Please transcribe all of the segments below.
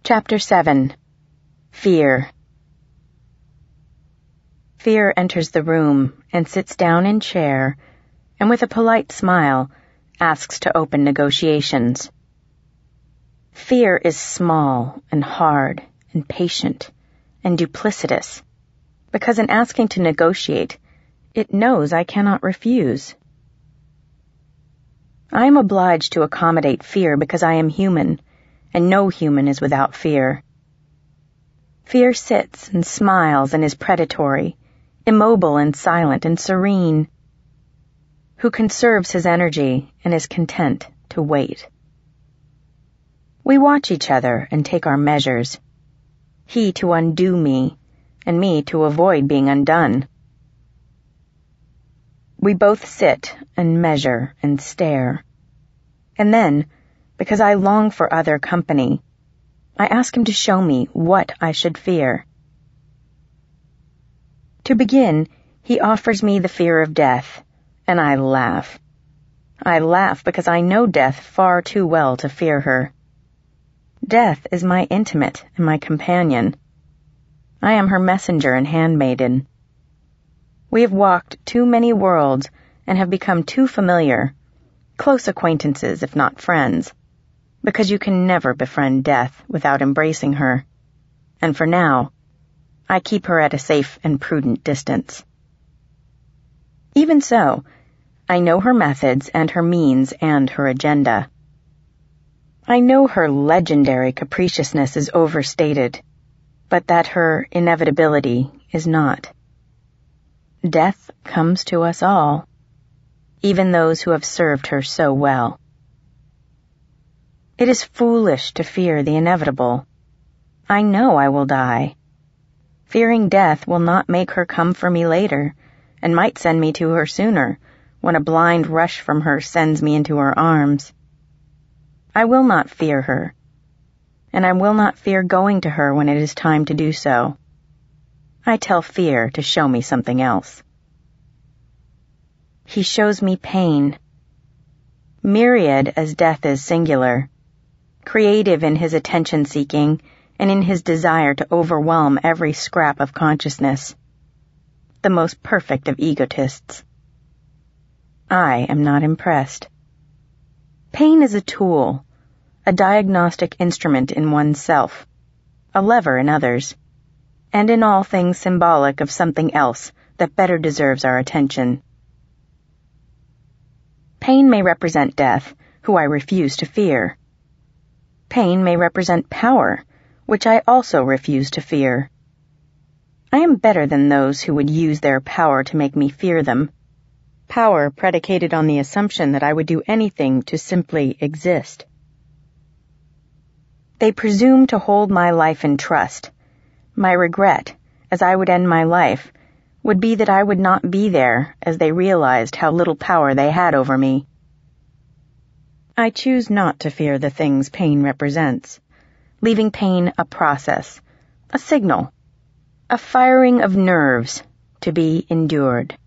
Chapter 7. Fear. Fear enters the room and sits down in chair, and with a polite smile asks to open negotiations. Fear is small and hard and patient and duplicitous, because in asking to negotiate, it knows I cannot refuse. I am obliged to accommodate fear because I am human, and no human is without fear. Fear sits and smiles and is predatory, immobile and silent and serene, who conserves his energy and is content to wait. We watch each other and take our measures, he to undo me, and me to avoid being undone. We both sit and measure and stare, and then, because I long for other company, I ask him to show me what I should fear. To begin, he offers me the fear of death, and I laugh. I laugh because I know death far too well to fear her. Death is my intimate and my companion. I am her messenger and handmaiden. We have walked too many worlds and have become too familiar, close acquaintances if not friends, because you can never befriend death without embracing her, and for now, I keep her at a safe and prudent distance. Even so, I know her methods and her means and her agenda. I know her legendary capriciousness is overstated, but that her inevitability is not. Death comes to us all, even those who have served her so well. It is foolish to fear the inevitable. I know I will die. Fearing death will not make her come for me later, and might send me to her sooner, when a blind rush from her sends me into her arms. I will not fear her, and I will not fear going to her when it is time to do so. I tell fear to show me something else. He shows me pain. Myriad as death is singular, creative in his attention-seeking and in his desire to overwhelm every scrap of consciousness, the most perfect of egotists. I am not impressed. Pain is a tool, a diagnostic instrument in oneself, a lever in others, and in all things symbolic of something else that better deserves our attention. Pain may represent death, who I refuse to fear. Pain may represent power, which I also refuse to fear. I am better than those who would use their power to make me fear them, power predicated on the assumption that I would do anything to simply exist. They presume to hold my life in trust. My regret, as I would end my life, would be that I would not be there as they realized how little power they had over me. I choose not to fear the things pain represents, leaving pain a process, a signal, a firing of nerves to be endured.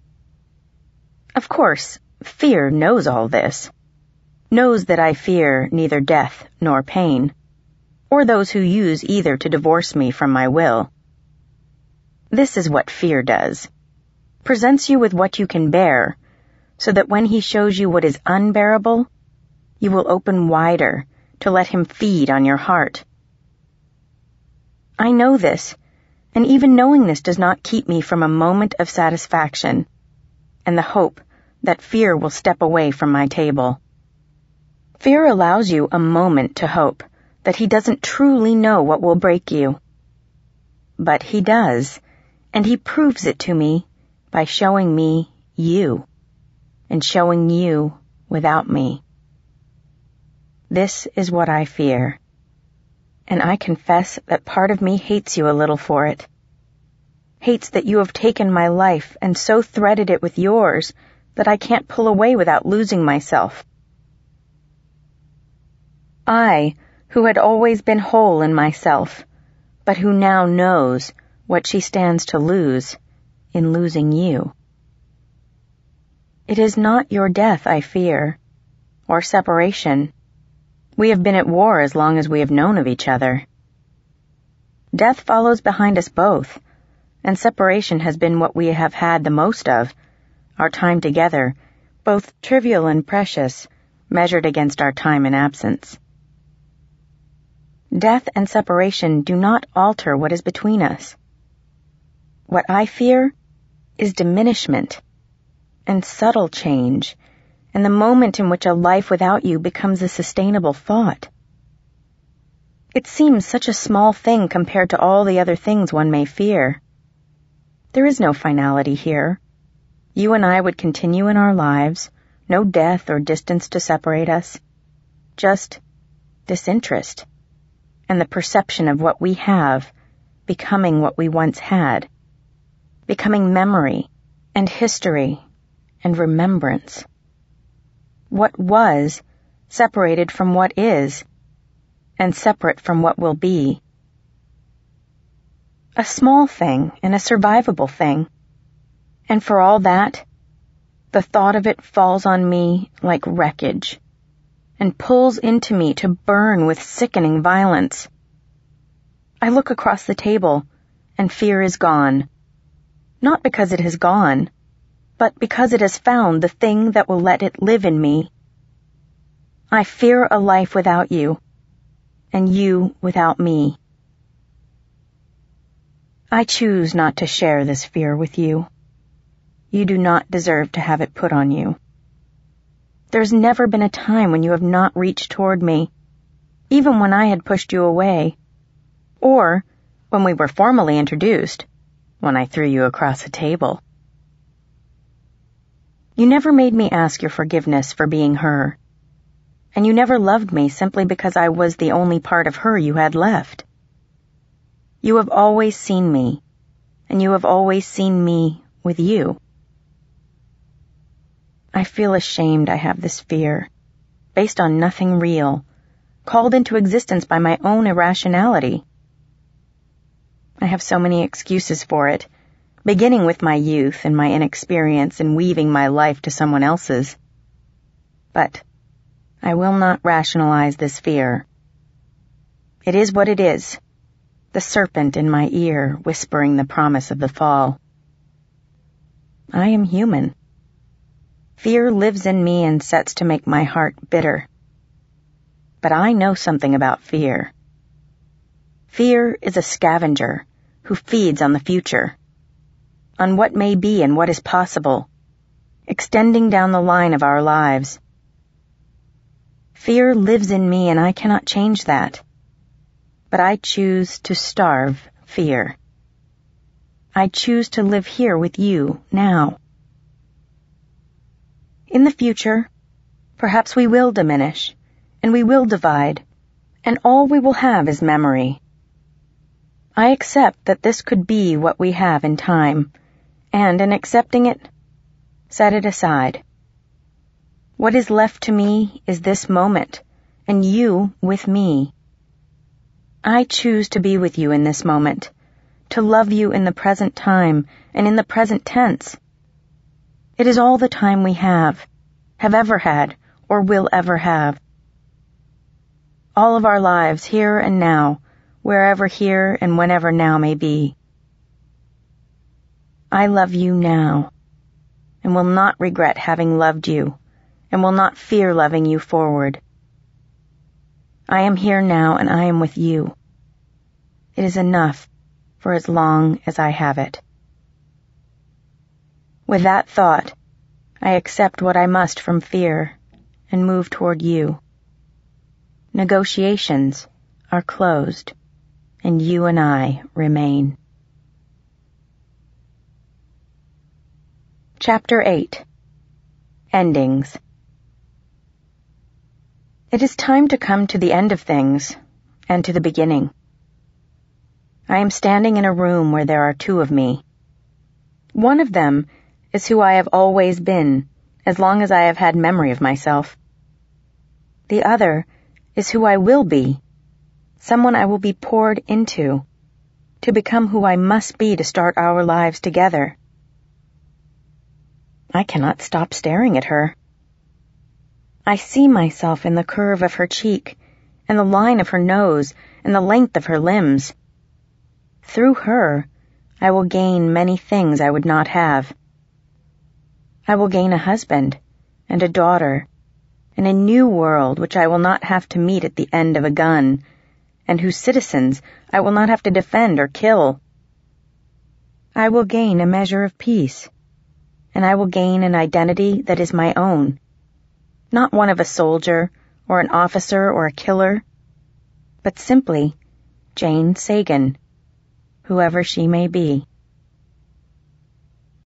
Of course, fear knows all this, knows that I fear neither death nor pain, or those who use either to divorce me from my will. This is what fear does. Presents you with what you can bear, so that when he shows you what is unbearable, you will open wider to let him feed on your heart. I know this, and even knowing this does not keep me from a moment of satisfaction and the hope that fear will step away from my table. Fear allows you a moment to hope that he doesn't truly know what will break you. But he does, and he proves it to me by showing me you, and showing you without me. This is what I fear, and I confess that part of me hates you a little for it. Hates that you have taken my life and so threaded it with yours that I can't pull away without losing myself. I, who had always been whole in myself, but who now knows what she stands to lose in losing you. It is not your death I fear, or separation, We have been at war as long as we have known of each other. Death follows behind us both, and separation has been what we have had the most of, our time together, both trivial and precious, measured against our time in absence. Death and separation do not alter what is between us. What I fear is diminishment and subtle change, and the moment in which a life without you becomes a sustainable thought. It seems such a small thing compared to all the other things one may fear. There is no finality here. You and I would continue in our lives, no death or distance to separate us, just disinterest, and the perception of what we have becoming what we once had, becoming memory and history and remembrance. What was separated from what is, and separate from what will be. A small thing and a survivable thing, and for all that, the thought of it falls on me like wreckage, and pulls into me to burn with sickening violence. I look across the table, and fear is gone. Not because it has gone, but because it has found the thing that will let it live in me. I fear a life without you, and you without me. I choose not to share this fear with you. You do not deserve to have it put on you. There's never been a time when you have not reached toward me, even when I had pushed you away, or when we were formally introduced, when I threw you across a table. You never made me ask your forgiveness for being her, and you never loved me simply because I was the only part of her you had left. You have always seen me, and you have always seen me with you. I feel ashamed I have this fear, based on nothing real, called into existence by my own irrationality. I have so many excuses for it, beginning with my youth and my inexperience in weaving my life to someone else's. But I will not rationalize this fear. It is what it is, the serpent in my ear whispering the promise of the fall. I am human. Fear lives in me and sets to make my heart bitter. But I know something about fear. Fear is a scavenger who feeds on the future, on what may be and what is possible, extending down the line of our lives. Fear lives in me and I cannot change that. But I choose to starve fear. I choose to live here with you now. In the future, perhaps we will diminish, and we will divide, and all we will have is memory. I accept that this could be what we have in time, and in accepting it, set it aside. What is left to me is this moment, and you with me. I choose to be with you in this moment, to love you in the present time and in the present tense. It is all the time we have ever had, or will ever have. All of our lives, here and now, wherever here and whenever now may be. I love you now, and will not regret having loved you, and will not fear loving you forward. I am here now, and I am with you. It is enough for as long as I have it. With that thought, I accept what I must from fear and move toward you. Negotiations are closed, and you and I remain. Chapter 8. Endings. It is time to come to the end of things, and to the beginning. I am standing in a room where there are two of me. One of them is who I have always been, as long as I have had memory of myself. The other is who I will be, someone I will be poured into, to become who I must be to start our lives together. I cannot stop staring at her. I see myself in the curve of her cheek and the line of her nose, and the length of her limbs. Through her, I will gain many things I would not have. I will gain a husband, and a daughter, and a new world which I will not have to meet at the end of a gun, and whose citizens I will not have to defend or kill. I will gain a measure of peace, and I will gain an identity that is my own, not one of a soldier or an officer or a killer, but simply Jane Sagan, whoever she may be.